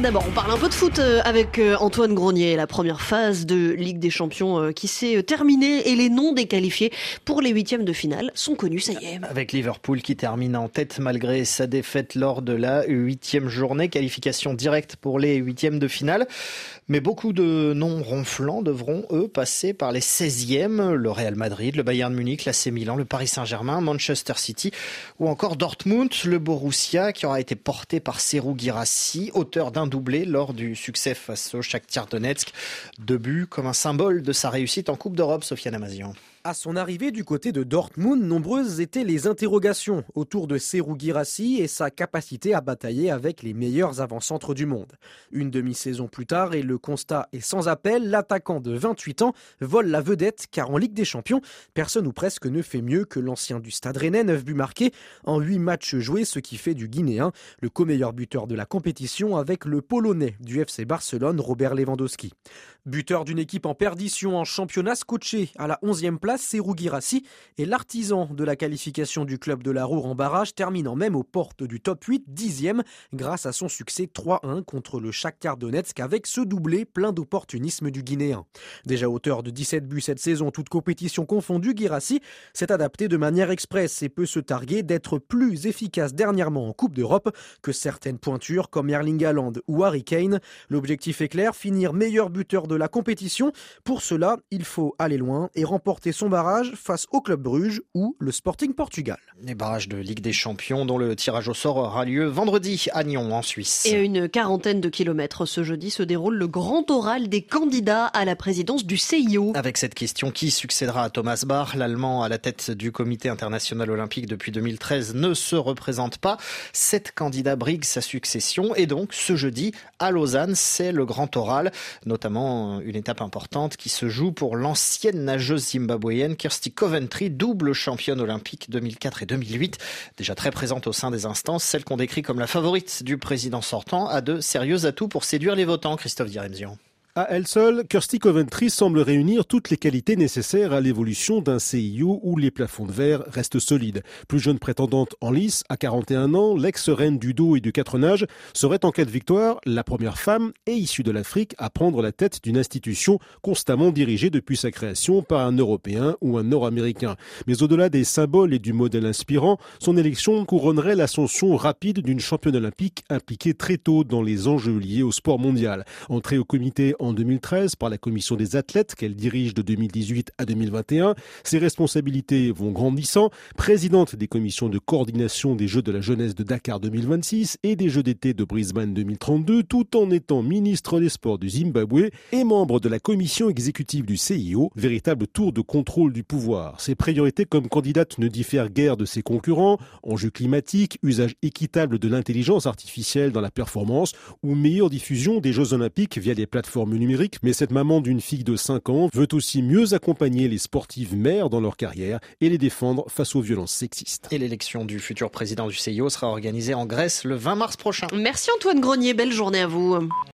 D'abord, on parle un peu de foot avec Antoine Grenier. La première phase de Ligue des Champions qui s'est terminée et les noms des qualifiés pour les huitièmes de finale sont connus, ça y est. Avec Liverpool qui termine en tête malgré sa défaite lors de la huitième journée. Qualification directe pour les huitièmes de finale. Mais beaucoup de noms ronflants devront, eux, passer par les 16e. Le Real Madrid, le Bayern Munich, l'AC Milan, le Paris Saint-Germain, Manchester City ou encore Dortmund, le Borussia qui aura été porté par Serhou Guirassy, auteur d'un doublé lors du succès face au Shakhtar Donetsk. 2 buts comme un symbole de sa réussite en Coupe d'Europe, Sofiane Amazian. À son arrivée du côté de Dortmund, nombreuses étaient les interrogations autour de Serhou Guirassy et sa capacité à batailler avec les meilleurs avant-centres du monde. Une demi-saison plus tard et le constat est sans appel, l'attaquant de 28 ans vole la vedette car en Ligue des Champions, personne ou presque ne fait mieux que l'ancien du Stade Rennais, 9 buts marqués en 8 matchs joués, ce qui fait du Guinéen le co-meilleur buteur de la compétition avec le Polonais du FC Barcelone, Robert Lewandowski. Buteur d'une équipe en perdition en championnat, scotché à la 11e place, Serhou Guirassy est l'artisan de la qualification du club de la Roure en barrage, terminant même aux portes du top 8, 10e, grâce à son succès 3-1 contre le Shakhtar Donetsk avec ce doublé plein d'opportunisme du Guinéen. Déjà auteur de 17 buts cette saison, toute compétition confondue, Guirassy s'est adapté de manière express et peut se targuer d'être plus efficace dernièrement en Coupe d'Europe que certaines pointures comme Erling Haaland ou Harry Kane. L'objectif est clair, finir meilleur buteur de la compétition. Pour cela, il faut aller loin et remporter son barrage face au Club Bruges ou le Sporting Portugal. Les barrages de Ligue des Champions dont le tirage au sort aura lieu vendredi à Nyon en Suisse. Et à une quarantaine de kilomètres ce jeudi se déroule le grand oral des candidats à la présidence du CIO. Avec cette question, qui succédera à Thomas Bach? L'Allemand à la tête du comité international olympique depuis 2013 ne se représente pas. 7 candidats briguent sa succession et donc ce jeudi à Lausanne, c'est le grand oral, notamment une étape importante qui se joue pour l'ancienne nageuse zimbabwéenne Kirsty Coventry, double championne olympique 2004 et 2008. Déjà très présente au sein des instances, celle qu'on décrit comme la favorite du président sortant a de sérieux atouts pour séduire les votants. Christophe Diremzian. À elle seule, Kirsty Coventry semble réunir toutes les qualités nécessaires à l'évolution d'un CIO où les plafonds de verre restent solides. Plus jeune prétendante en lice, à 41 ans, l'ex-reine du dos et du 4 nages serait en cas de victoire la première femme et issue de l'Afrique à prendre la tête d'une institution constamment dirigée depuis sa création par un Européen ou un Nord-Américain. Mais au-delà des symboles et du modèle inspirant, son élection couronnerait l'ascension rapide d'une championne olympique impliquée très tôt dans les enjeux liés au sport mondial. Entrée au comité en 2013 par la commission des athlètes qu'elle dirige de 2018 à 2021. Ses responsabilités vont grandissant. Présidente des commissions de coordination des Jeux de la jeunesse de Dakar 2026 et des Jeux d'été de Brisbane 2032, tout en étant ministre des Sports du Zimbabwe et membre de la commission exécutive du CIO, véritable tour de contrôle du pouvoir. Ses priorités comme candidate ne diffèrent guère de ses concurrents, enjeux climatiques, usage équitable de l'intelligence artificielle dans la performance ou meilleure diffusion des Jeux Olympiques via les plateformes numérique, mais cette maman d'une fille de 5 ans veut aussi mieux accompagner les sportives mères dans leur carrière et les défendre face aux violences sexistes. Et l'élection du futur président du CIO sera organisée en Grèce le 20 mars prochain. Merci Antoine Grenier, belle journée à vous.